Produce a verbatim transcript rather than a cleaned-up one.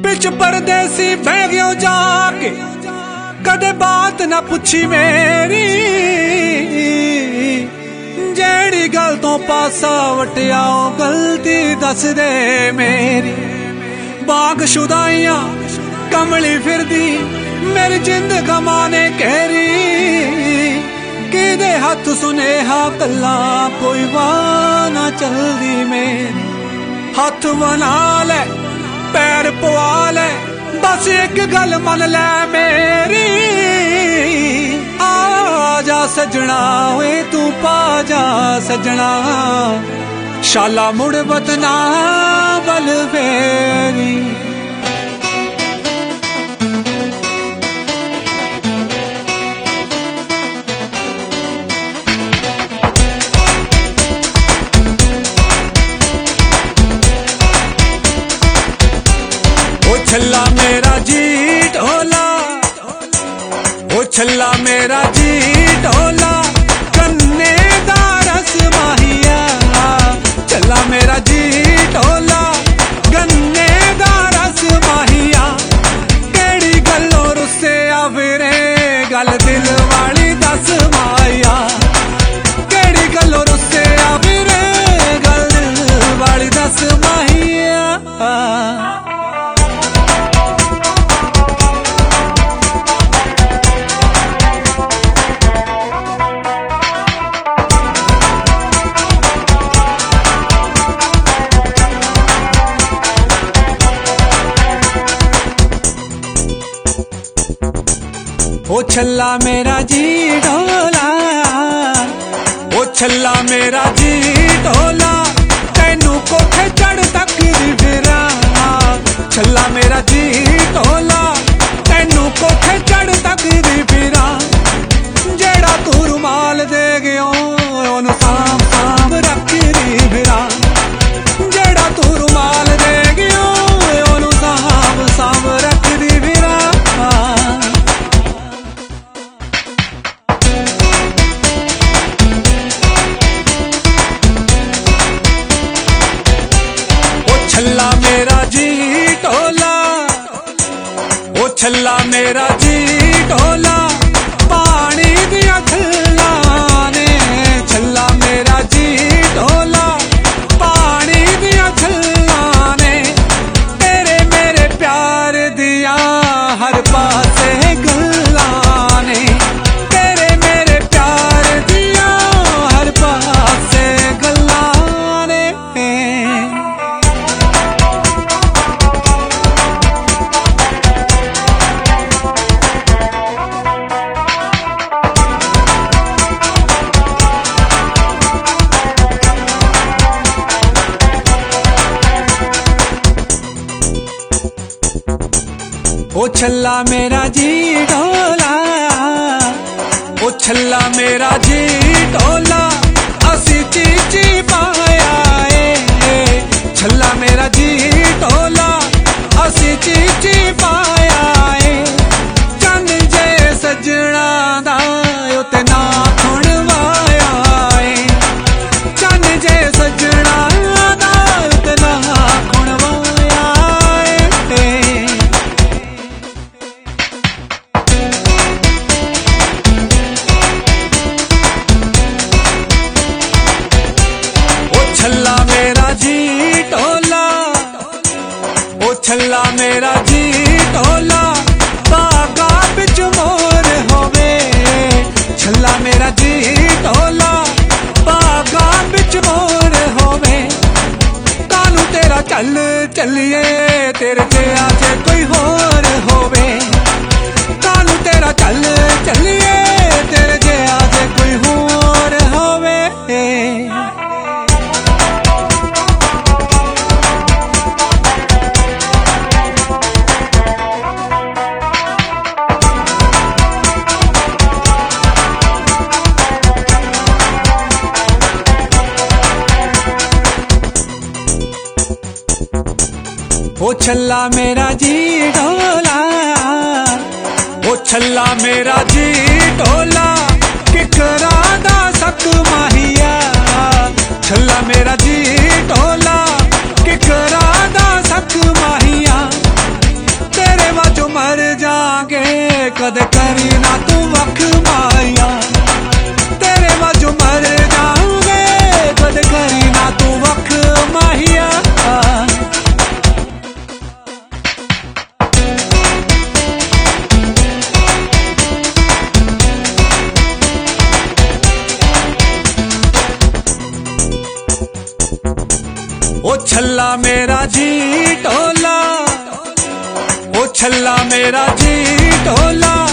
बिच परदेसी बह गयो जाके, कदे बात ना पुछी मेरी। जेड़ी गल तो पासा वटिया गलती दस दे मेरी। बाग शुदाइयां कमली फिरदी मेरी जिंद गमाने कहरी। किदे हथ सुनेहा कला कोई वाह ना चलदी मेरी। हाथ बना ले पैर पवा ले बस एक गल मन ले मेरी। आ जा सजना वे तू पा जा सजना, शाला मुड़ बदना बल फेरी। छल्ला मेरा जी ढोला, ओ छल्ला मेरा जी ढोला, कन्ने दा रस माहिया। छल्ला मेरा जी ढोला, गन्ने दा रस माहिया। केड़ी गल्लों रुस्से आवेरे गल दिल वाली दस माया। केड़ी गल्लों रुस्से आवेरे गल दिल वाली दस माहिया। ओ छल्ला मेरा जी ढोला, ओ छल्ला मेरा जी ढोला, तैनू कोठे चढ़ तक दी फिरा। छल्ला मेरा जी ढोला, तैनू कोठे चढ़ तक दी फिरा। जेड़ा तू रुमाल दे गयो ओनू साम साम रख दी फिरा। जेड़ा तू रुमाल दे गयो ओनू साम साम रख दी फिरा। छल्ला मेरा जी ढोला, ओ छल्ला मेरा जी ढोला, पानी दिया खल्ला ने। छल्ला मेरा जी ढोला, पानी दिया खल्ला ने। तेरे मेरे प्यार दिया हर पासे गल्ला ने। तेरे मेरे प्यार दिया हर पासे गल्ला ने। ओ छल्ला मेरा जी ढोला, ओ छल्ला मेरा जी ढोला, असी चीची पाया ए। छल्ला मेरा जी ढोला, असी चीची पाया ए। चन जे सजना दा उते ना खुणवाया ए। चन जे सजना दा उते ना खुणवाया ए। छल्ला मेरा जी ढोला, ओ छल्ला मेरा जी ढोला, बागा बिच मोर होवे। छल्ला मेरा जी ढोला, बागा बिच मोर होवे। कानू तेरा चल चलिए तेरे जेहा जे कोई होर होवे। कानू तेरा चल चलिए तेरे जेहा जे कोई होर होवे। ओ छल्ला मेरा जी ढोला, ओ छल्ला मेरा जी ढोला, किकरा दा सक माहिया। छल्ला मेरा जी ढोला, किकरा दा सक माहिया। छल्ला मेरा जी ढोला, ओ छल्ला मेरा जी ढोला।